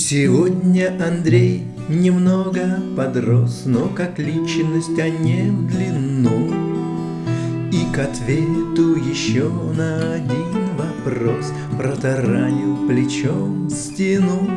Сегодня Андрей немного подрос, но как личность, а не в длину. И к ответу еще на один вопрос протаранил плечом стену.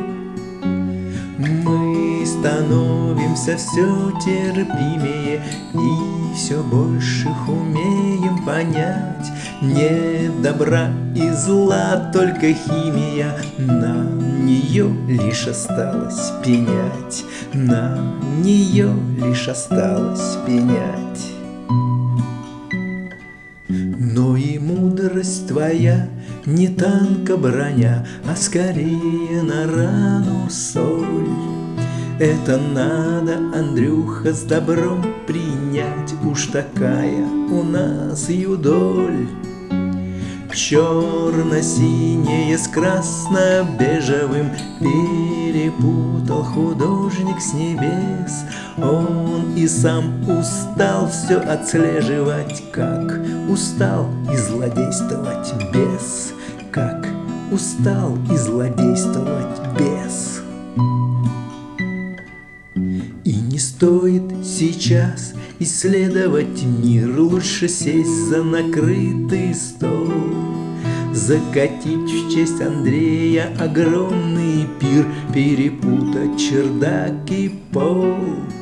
Мы становимся все терпимее и все больше умеем понять: нет добра и зла, только химия, на нее лишь осталось пенять, на нее лишь осталось пенять. Но и мудрость твоя не танка броня, а скорее на рану соль. Это надо, Андрюха, с добром принять, уж такая у нас юдоль. Черно-синее с красно-бежевым перепутал художник с небес. Он и сам устал все отслеживать, как устал и злодействовать бес, как устал и злодействовать бес. И не стоит сейчас исследовать мир, лучше сесть за накрытый стол, закатить в честь Андрея огромный пир, перепутать чердак и пол.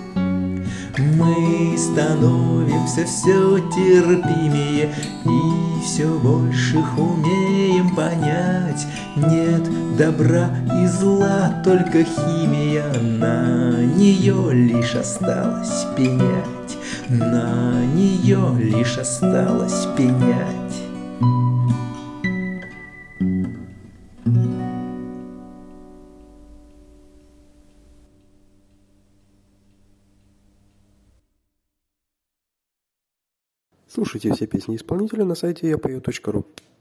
Мы становимся все терпимее и все больше умеем понять: нет добра и зла, только химия, на нее лишь осталось пенять, на нее лишь осталось пенять. Слушайте все песни исполнителя на сайте yapeo.ru.